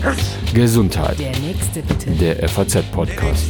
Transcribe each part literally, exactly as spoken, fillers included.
Gesundheit. Der nächste bitte. Der F A Z-Podcast.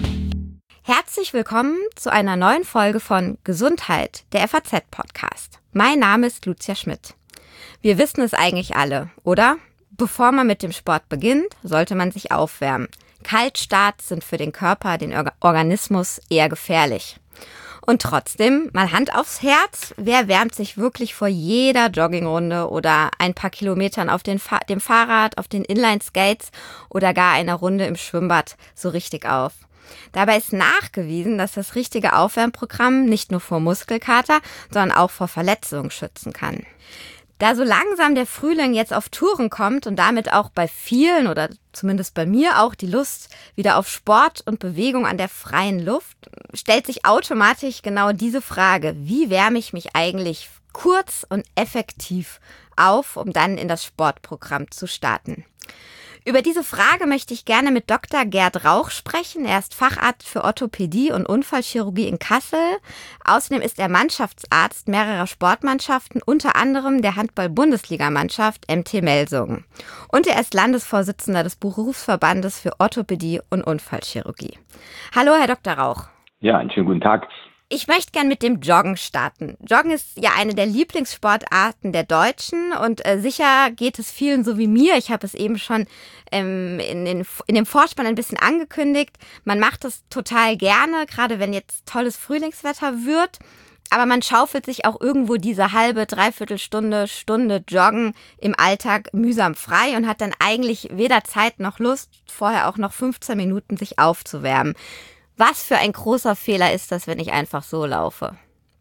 Herzlich willkommen zu einer neuen Folge von Gesundheit, der F A Z-Podcast. Mein Name ist Lucia Schmidt. Wir wissen es eigentlich alle, oder? Bevor man mit dem Sport beginnt, sollte man sich aufwärmen. Kaltstarts sind für den Körper, den Organismus eher gefährlich. Und trotzdem, mal Hand aufs Herz, wer wärmt sich wirklich vor jeder Joggingrunde oder ein paar Kilometern auf den Fa- dem Fahrrad, auf den Inline-Skates oder gar einer Runde im Schwimmbad so richtig auf? Dabei ist nachgewiesen, dass das richtige Aufwärmprogramm nicht nur vor Muskelkater, sondern auch vor Verletzungen schützen kann. Da so langsam der Frühling jetzt auf Touren kommt und damit auch bei vielen oder zumindest bei mir auch die Lust wieder auf Sport und Bewegung an der freien Luft, stellt sich automatisch genau diese Frage: Wie wärme ich mich eigentlich kurz und effektiv auf, um dann in das Sportprogramm zu starten? Über diese Frage möchte ich gerne mit Doktor Gerd Rauch sprechen. Er ist Facharzt für Orthopädie und Unfallchirurgie in Kassel. Außerdem ist er Mannschaftsarzt mehrerer Sportmannschaften, unter anderem der Handball-Bundesligamannschaft M T Melsungen. Und er ist Landesvorsitzender des Berufsverbandes für Orthopädie und Unfallchirurgie. Hallo, Herr Doktor Rauch. Ja, einen schönen guten Tag. Ich möchte gern mit dem Joggen starten. Joggen ist ja eine der Lieblingssportarten der Deutschen und äh, sicher geht es vielen so wie mir. Ich habe es eben schon ähm, in, den, in dem Vorspann ein bisschen angekündigt. Man macht es total gerne, gerade wenn jetzt tolles Frühlingswetter wird. Aber man schaufelt sich auch irgendwo diese halbe, dreiviertel Stunde, Stunde Joggen im Alltag mühsam frei und hat dann eigentlich weder Zeit noch Lust, vorher auch noch fünfzehn Minuten sich aufzuwärmen. Was für ein großer Fehler ist das, wenn ich einfach so laufe?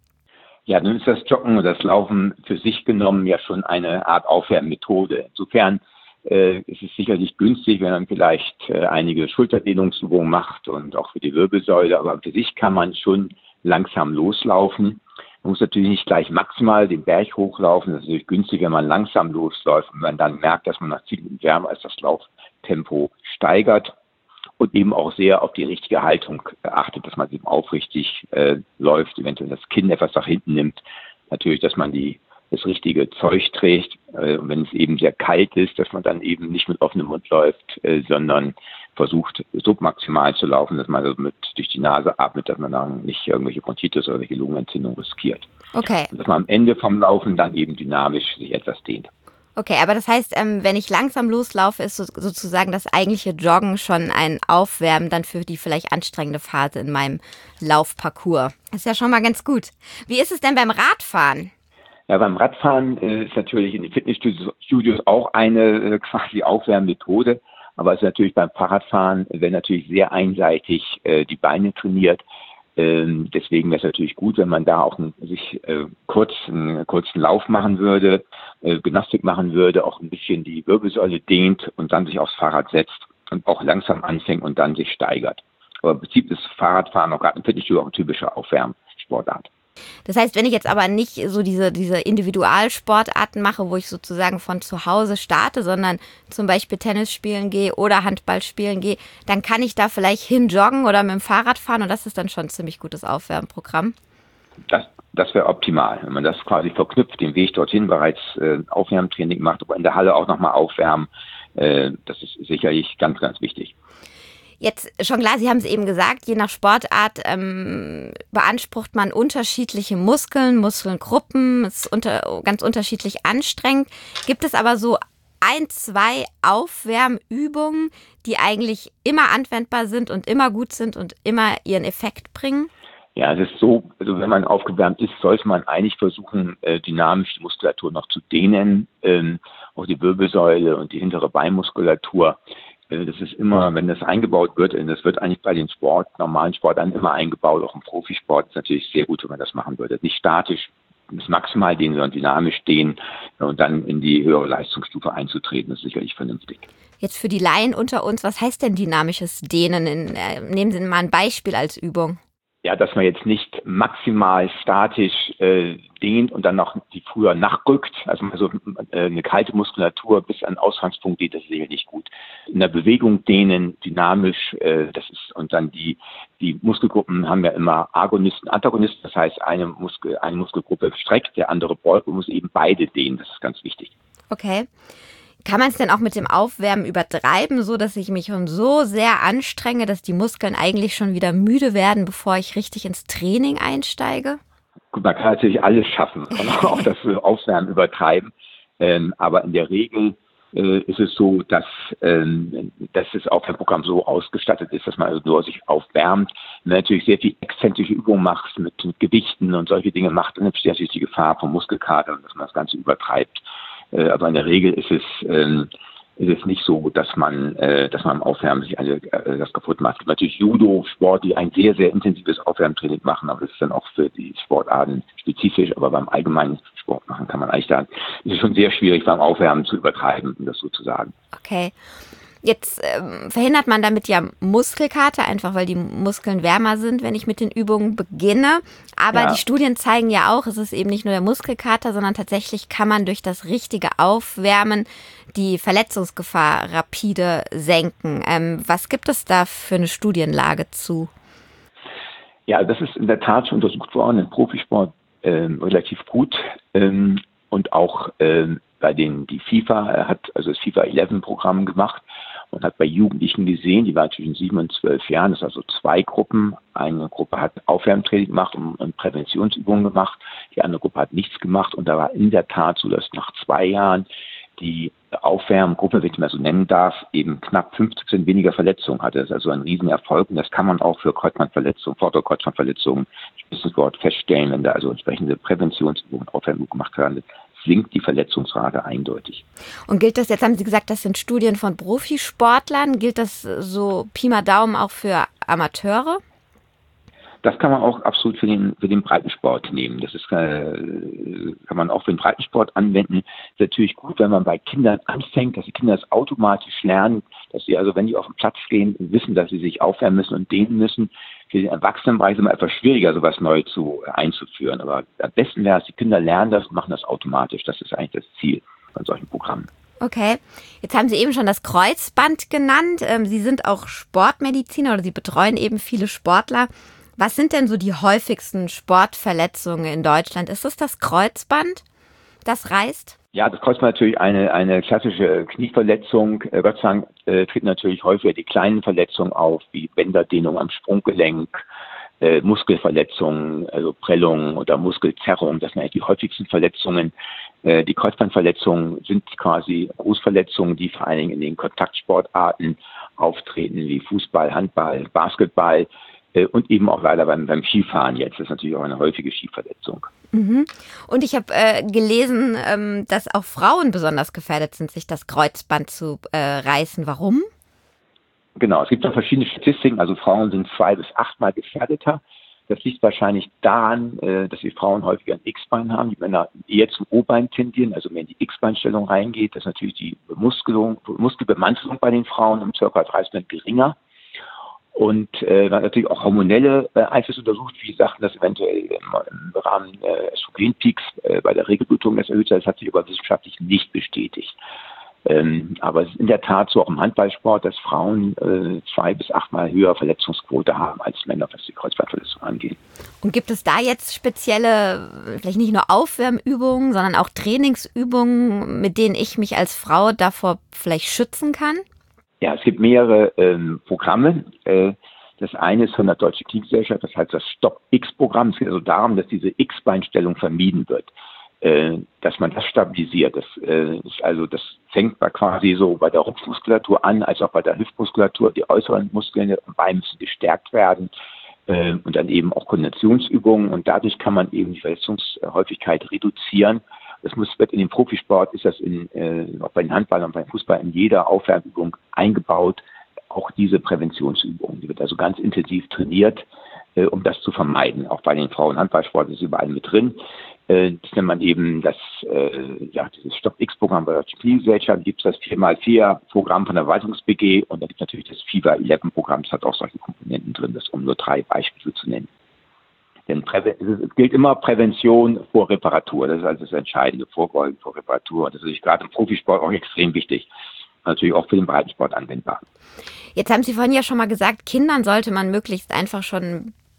Ja, nun ist das Joggen und das Laufen für sich genommen ja schon eine Art Aufwärmmethode. Insofern äh, ist es sicherlich günstig, wenn man vielleicht äh, einige Schulterdehnungsübungen macht und auch für die Wirbelsäule, aber für sich kann man schon langsam loslaufen. Man muss natürlich nicht gleich maximal den Berg hochlaufen. Das ist natürlich günstig, wenn man langsam losläuft und man dann merkt, dass man nach zehn Minuten wärmer ist, das Lauftempo steigert. Und eben auch sehr auf die richtige Haltung achtet, dass man eben aufrichtig äh, läuft, eventuell das Kinn etwas nach hinten nimmt. Natürlich, dass man die das richtige Zeug trägt. Äh, und wenn es eben sehr kalt ist, dass man dann eben nicht mit offenem Mund läuft, äh, sondern versucht, submaximal zu laufen, dass man also mit durch die Nase atmet, dass man dann nicht irgendwelche Bronchitis oder irgendwelche Lungenentzündung riskiert. Okay. Und dass man am Ende vom Laufen dann eben dynamisch sich etwas dehnt. Okay, aber das heißt, ähm, wenn ich langsam loslaufe, ist so, sozusagen das eigentliche Joggen schon ein Aufwärmen dann für die vielleicht anstrengende Phase in meinem Laufparcours. Das ist ja schon mal ganz gut. Wie ist es denn beim Radfahren? Ja, beim Radfahren äh, ist natürlich in den Fitnessstudios auch eine äh, quasi Aufwärmmethode, aber es ist natürlich beim Fahrradfahren, wenn natürlich sehr einseitig äh, die Beine trainiert. Ähm, deswegen wäre es natürlich gut, wenn man da auch einen, sich äh, kurz einen kurzen Lauf machen würde, äh, Gymnastik machen würde, auch ein bisschen die Wirbelsäule dehnt und dann sich aufs Fahrrad setzt und auch langsam anfängt und dann sich steigert. Aber im Prinzip ist Fahrradfahren auch gerade im Fitnessstudio auch eine typische Aufwärmsportart. Das heißt, wenn ich jetzt aber nicht so diese, diese Individualsportarten mache, wo ich sozusagen von zu Hause starte, sondern zum Beispiel Tennis spielen gehe oder Handball spielen gehe, dann kann ich da vielleicht hinjoggen oder mit dem Fahrrad fahren und das ist dann schon ein ziemlich gutes Aufwärmprogramm. Das, das wäre optimal, wenn man das quasi verknüpft, den Weg dorthin bereits äh, Aufwärmtraining macht, aber in der Halle auch nochmal aufwärmen. Äh, das ist sicherlich ganz, ganz wichtig. Jetzt schon klar, Sie haben es eben gesagt, je nach Sportart ähm, beansprucht man unterschiedliche Muskeln, Muskelgruppen, ist unter, ganz unterschiedlich anstrengend. Gibt es aber so ein, zwei Aufwärmübungen, die eigentlich immer anwendbar sind und immer gut sind und immer ihren Effekt bringen? Ja, es ist so, also wenn man aufgewärmt ist, sollte man eigentlich versuchen, äh, dynamisch die Muskulatur noch zu dehnen, ähm, auch die Wirbelsäule und die hintere Beinmuskulatur. Das ist immer, wenn das eingebaut wird, und das wird eigentlich bei den Sport, normalen Sportarten immer eingebaut, auch im Profisport ist natürlich sehr gut, wenn man das machen würde. Nicht statisch bis maximal dehnen, sondern dynamisch dehnen und dann in die höhere Leistungsstufe einzutreten, das ist sicherlich vernünftig. Jetzt für die Laien unter uns, was heißt denn dynamisches Dehnen? In, äh, nehmen Sie mal ein Beispiel als Übung. Ja, dass man jetzt nicht maximal statisch äh, dehnt und dann noch die früher nachrückt, also so äh, eine kalte Muskulatur bis an den Ausgangspunkt geht, das ist sicherlich nicht gut. In der Bewegung dehnen, dynamisch, äh, das ist und dann die die Muskelgruppen haben ja immer Agonisten, Antagonisten, das heißt eine Muskel eine Muskelgruppe streckt, der andere beugt und muss eben beide dehnen, das ist ganz wichtig. Okay. Kann man es denn auch mit dem Aufwärmen übertreiben, so dass ich mich schon so sehr anstrenge, dass die Muskeln eigentlich schon wieder müde werden, bevor ich richtig ins Training einsteige? Gut, man kann natürlich alles schaffen, man kann auch das Aufwärmen übertreiben. Ähm, aber in der Regel äh, ist es so, dass, ähm, dass das Aufwärmprogramm so ausgestattet ist, dass man also nur sich aufwärmt. Wenn man natürlich sehr viel exzentrische Übungen macht mit, mit Gewichten und solche Dinge macht, dann besteht natürlich die Gefahr vom Muskelkater und dass man das Ganze übertreibt. Äh, aber in der Regel ist es, ähm, ist es nicht so, dass man, äh, dass man im Aufwärmen sich alle, äh, das kaputt macht. Es gibt natürlich Judo-Sport, die ein sehr, sehr intensives Aufwärmtraining machen, aber das ist dann auch für die Sportarten spezifisch, aber beim allgemeinen Sport machen kann man eigentlich sagen, es ist schon sehr schwierig beim Aufwärmen zu übertreiben, um das so zu sagen. Okay. Jetzt ähm, verhindert man damit ja Muskelkater, einfach weil die Muskeln wärmer sind, wenn ich mit den Übungen beginne. Aber Ja. die Studien zeigen ja auch, es ist eben nicht nur der Muskelkater, sondern tatsächlich kann man durch das richtige Aufwärmen die Verletzungsgefahr rapide senken. Ähm, was gibt es da für eine Studienlage zu? Ja, das ist in der Tat schon untersucht worden im Profisport ähm, relativ gut ähm, und auch ähm, bei denen die FIFA hat also das FIFA elf Programm gemacht und hat bei Jugendlichen gesehen, die waren zwischen sieben und zwölf Jahren, das sind also zwei Gruppen. Eine Gruppe hat Aufwärmtraining gemacht und, und Präventionsübungen gemacht, die andere Gruppe hat nichts gemacht und da war in der Tat so, dass nach zwei Jahren die Aufwärmgruppe, wenn ich mal so nennen darf, eben knapp fünfzig Prozent weniger Verletzungen hatte. Das ist also ein Riesenerfolg und das kann man auch für Kreuzbandverletzungen, Vorderkreuzbandverletzungen, Spitzensport feststellen, wenn da also entsprechende Präventionsübungen, Aufwärmübungen gemacht werden, sinkt die Verletzungsrate eindeutig. Und gilt das, jetzt haben Sie gesagt, das sind Studien von Profisportlern, gilt das so Pi mal Daumen auch für Amateure? Das kann man auch absolut für den, für den Breitensport nehmen. Das ist, äh, kann man auch für den Breitensport anwenden. Ist natürlich gut, wenn man bei Kindern anfängt, dass die Kinder das automatisch lernen, dass sie also, wenn die auf den Platz gehen, wissen, dass sie sich aufwärmen müssen und dehnen müssen. Für den Erwachsenenbereich ist es immer etwas schwieriger, sowas neu zu, einzuführen. Aber am besten wäre es, die Kinder lernen das und machen das automatisch. Das ist eigentlich das Ziel von solchen Programmen. Okay, jetzt haben Sie eben schon das Kreuzband genannt. Sie sind auch Sportmediziner oder Sie betreuen eben viele Sportler. Was sind denn so die häufigsten Sportverletzungen in Deutschland? Ist es das Kreuzband, das reißt? Ja, das Kreuzband natürlich eine, eine klassische Knieverletzung. Äh, Gott sei Dank äh, treten natürlich häufiger die kleinen Verletzungen auf, wie Bänderdehnung am Sprunggelenk, äh, Muskelverletzungen, also Prellungen oder Muskelzerrung. Das sind eigentlich die häufigsten Verletzungen. Äh, die Kreuzbandverletzungen sind quasi Großverletzungen, die vor allen Dingen in den Kontaktsportarten auftreten, wie Fußball, Handball, Basketball. Und eben auch leider beim, beim Skifahren jetzt. Das ist natürlich auch eine häufige Skiverletzung. Mhm. Und ich habe äh, gelesen, ähm, dass auch Frauen besonders gefährdet sind, sich das Kreuzband zu äh, reißen. Warum? Genau, es gibt da verschiedene Statistiken. Also Frauen sind zwei bis achtmal gefährdeter. Das liegt wahrscheinlich daran, äh, dass die Frauen häufiger ein X-Bein haben, die Männer eher zum O-Bein tendieren, also mehr in die X-Bein-Stellung reingeht. Das ist natürlich die Bemuskelung, Muskelbemantelung bei den Frauen um ca. dreißig Prozent geringer. Und äh, man hat natürlich auch hormonelle äh, Einflüsse untersucht. Wie sagten das eventuell im, im Rahmen äh, Östrogenpeaks äh, bei der Regelblutung das erhöht hat. Das hat sich aber wissenschaftlich nicht bestätigt. Ähm, aber es ist in der Tat so auch im Handballsport, dass Frauen äh, zwei bis achtmal höhere Verletzungsquote haben als Männer, was die Kreuzbandverletzung angeht. Und gibt es da jetzt spezielle, vielleicht nicht nur Aufwärmübungen, sondern auch Trainingsübungen, mit denen ich mich als Frau davor vielleicht schützen kann? Ja, es gibt mehrere ähm, Programme. Äh, das eine ist von der Deutschen Kniegesellschaft, das heißt das Stop-X-Programm. Es geht also darum, dass diese X-Beinstellung vermieden wird, äh, dass man das stabilisiert. Das äh, ist also, das fängt bei quasi so bei der Rumpfmuskulatur an, als auch bei der Hüftmuskulatur. Die äußeren Muskeln der Beine müssen gestärkt werden äh, und dann eben auch Koordinationsübungen. Und dadurch kann man eben die Verletzungshäufigkeit reduzieren. Das muss, wird in dem Profisport, ist das in, äh, auch bei den Handballern und beim Fußball in jeder Aufwärmübung eingebaut, auch diese Präventionsübung. Die wird also ganz intensiv trainiert, äh, um das zu vermeiden. Auch bei den Frauen-Handballsport ist überall mit drin. Äh, das nennt man eben das, äh, ja, dieses Stop-X-Programm bei der Kniegesellschaft. Gibt es das vier mal vier Programm von der Verwaltungs-B G und dann gibt es natürlich das FIFA elf Programm. Das hat auch solche Komponenten drin, das um nur drei Beispiele zu nennen. Denn es gilt immer Prävention vor Reparatur. Das ist also das Entscheidende, Vorbeugen vor Reparatur. Und das ist natürlich gerade im Profisport auch extrem wichtig. Natürlich auch für den Breitensport anwendbar. Jetzt haben Sie vorhin ja schon mal gesagt, Kindern sollte man möglichst einfach schon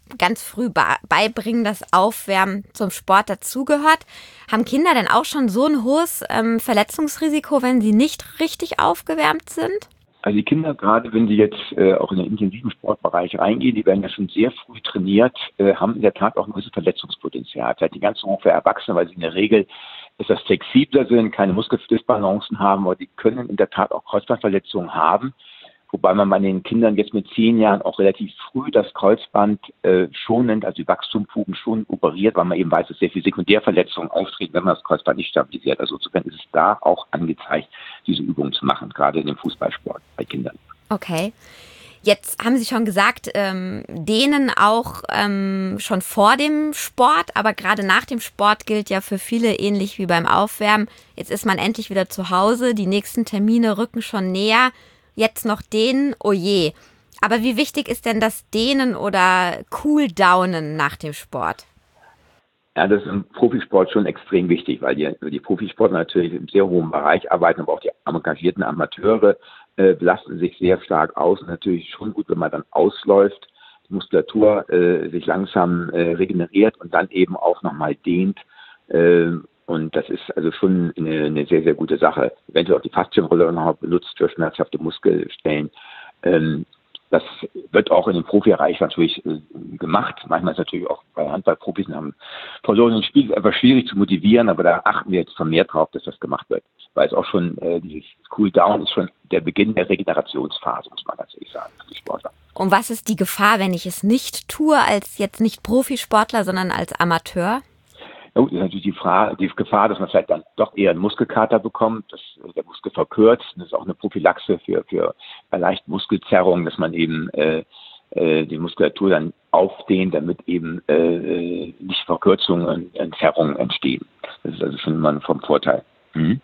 ganz früh beibringen, dass Aufwärmen zum Sport dazugehört. Haben Kinder denn auch schon so ein hohes ähm, Verletzungsrisiko, wenn sie nicht richtig aufgewärmt sind? Also die Kinder, gerade wenn sie jetzt äh, auch in den intensiven Sportbereich reingehen, die werden ja schon sehr früh trainiert, äh, haben in der Tat auch ein gewisses Verletzungspotenzial. Vielleicht nicht ganz so hoch für Erwachsene, weil sie in der Regel etwas flexibler sind, keine Muskeldisbalancen haben, aber die können in der Tat auch Kreuzbandverletzungen haben. Wobei man bei den Kindern jetzt mit zehn Jahren auch relativ früh das Kreuzband äh, schonend, also die Wachstumsfugen schon operiert, weil man eben weiß, dass sehr viele Sekundärverletzungen auftreten, wenn man das Kreuzband nicht stabilisiert. Also insofern ist es da auch angezeigt, diese Übungen zu machen, gerade in dem Fußballsport bei Kindern. Okay. Jetzt haben Sie schon gesagt, ähm, dehnen auch ähm, schon vor dem Sport, aber gerade nach dem Sport gilt ja für viele ähnlich wie beim Aufwärmen. Jetzt ist man endlich wieder zu Hause, die nächsten Termine rücken schon näher. Jetzt noch dehnen, oh je. Aber wie wichtig ist denn das Dehnen oder Cooldownen nach dem Sport? Ja, das ist im Profisport schon extrem wichtig, weil die, die Profisportler natürlich im sehr hohen Bereich arbeiten, aber auch die engagierten Amateure äh, belasten sich sehr stark aus. Und natürlich schon gut, wenn man dann ausläuft, die Muskulatur äh, sich langsam äh, regeneriert und dann eben auch nochmal dehnt. Äh, Und das ist also schon eine, eine sehr, sehr gute Sache. Eventuell auch die Faszienrolle noch benutzt für schmerzhafte Muskelstellen. Ähm, das wird auch in dem Profibereich natürlich äh, gemacht. Manchmal ist natürlich auch bei Handballprofis haben verlorenen Spiel einfach schwierig zu motivieren, aber da achten wir jetzt vermehrt drauf, dass das gemacht wird. Weil es auch schon, äh, dieses Cool-Down ist schon der Beginn der Regenerationsphase, muss man ganz ehrlich sagen, für die Sportler. Und was ist die Gefahr, wenn ich es nicht tue, als jetzt nicht Profisportler, sondern als Amateur? Ja, gut, das ist natürlich die, Frage, die Gefahr, dass man vielleicht dann doch eher einen Muskelkater bekommt, dass der Muskel verkürzt. Das ist auch eine Prophylaxe für, für leichte Muskelzerrung, dass man eben äh, äh, die Muskulatur dann aufdehnt, damit eben äh, nicht Verkürzungen und Zerrungen entstehen. Das ist also schon mal vom Vorteil. Mhm.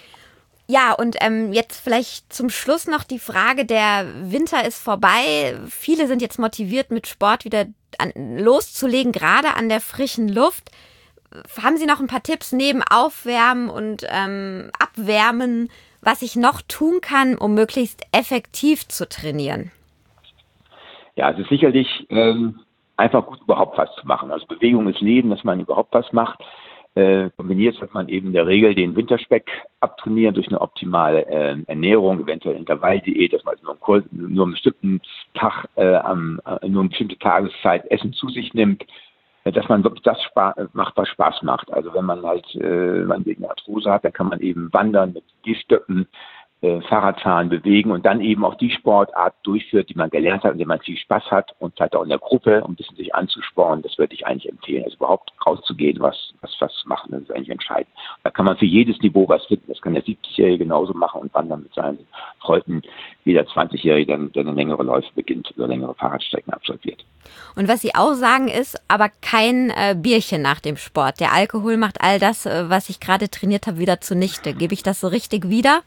Ja, und ähm, jetzt vielleicht zum Schluss noch die Frage, der Winter ist vorbei. Viele sind jetzt motiviert, mit Sport wieder an, loszulegen, gerade an der frischen Luft. Haben Sie noch ein paar Tipps neben Aufwärmen und ähm, Abwärmen, was ich noch tun kann, um möglichst effektiv zu trainieren? Ja, es ist sicherlich ähm, einfach gut, überhaupt was zu machen. Also Bewegung ist Leben, dass man überhaupt was macht. Äh, kombiniert wird man eben in der Regel den Winterspeck abtrainieren durch eine optimale äh, Ernährung, eventuell Intervalldiät, dass man also nur, Kurs, nur einen bestimmten Tag, äh, am, äh, nur eine bestimmte Tageszeit Essen zu sich nimmt. Dass man wirklich das Spaß macht, was Spaß macht. Also wenn man halt äh, man eine Arthrose hat, dann kann man eben wandern mit Gehstöcken, äh, Fahrradfahren, bewegen und dann eben auch die Sportart durchführt, die man gelernt hat, in der man viel Spaß hat und halt auch in der Gruppe, um ein bisschen sich anzuspornen. Das würde ich eigentlich empfehlen. Also überhaupt rauszugehen, was was was zu machen, das ist eigentlich entscheidend. Da kann man für jedes Niveau was finden. Das kann der siebzigjährige genauso machen und wandern mit seinen Freunden, wie der zwanzigjährige, der eine längere Läufe beginnt oder längere Fahrradstrecken absolviert. Und was Sie auch sagen ist, aber kein äh, Bierchen nach dem Sport. Der Alkohol macht all das, äh, was ich gerade trainiert habe, wieder zunichte. Gebe ich das so richtig wieder?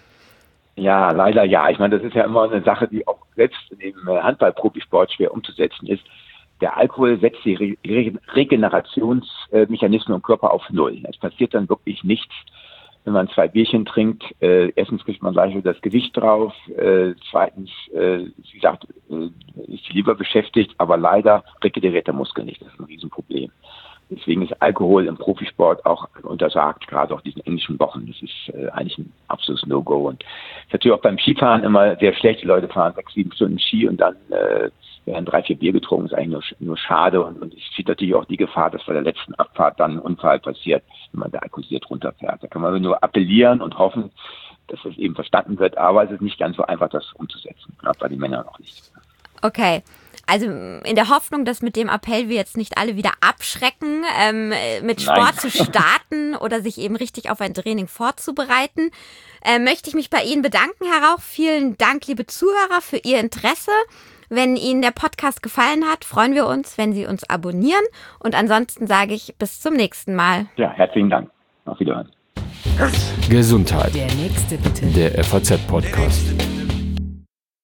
Ja, leider ja. Ich meine, das ist ja immer eine Sache, die auch selbst in dem Handball-Profisport schwer umzusetzen ist. Der Alkohol setzt die Re- Re- Regenerationsmechanismen im Körper auf Null. Es passiert dann wirklich nichts, wenn man zwei Bierchen trinkt. Äh, erstens kriegt man gleich wieder das Gewicht drauf. Äh, zweitens, äh, wie gesagt, äh, ist die Leber beschäftigt, aber leider regeneriert der Muskel nicht. Das ist ein Riesenproblem. Deswegen ist Alkohol im Profisport auch untersagt, gerade auch diesen englischen Wochen. Das ist äh, eigentlich ein absolutes No-Go. Und ist natürlich auch beim Skifahren immer sehr schlecht. Die Leute fahren sechs, sieben Stunden Ski und dann äh, werden drei, vier Bier getrunken. Das ist eigentlich nur, nur schade. Und, und es steht natürlich auch die Gefahr, dass bei der letzten Abfahrt dann ein Unfall passiert, wenn man da alkoholisiert runterfährt. Da kann man nur appellieren und hoffen, dass das eben verstanden wird. Aber es ist nicht ganz so einfach, das umzusetzen. Gerade bei den Männern auch nicht. Okay. Also in der Hoffnung, dass mit dem Appell wir jetzt nicht alle wieder abschrecken, ähm, mit Sport Nein. zu starten oder sich eben richtig auf ein Training vorzubereiten, äh, möchte ich mich bei Ihnen bedanken, Herr Rauch. Vielen Dank, liebe Zuhörer, für Ihr Interesse. Wenn Ihnen der Podcast gefallen hat, freuen wir uns, wenn Sie uns abonnieren. Und ansonsten sage ich bis zum nächsten Mal. Ja, herzlichen Dank. Auf Wiederhören. Gesundheit. Der nächste bitte. Der F A Z-Podcast.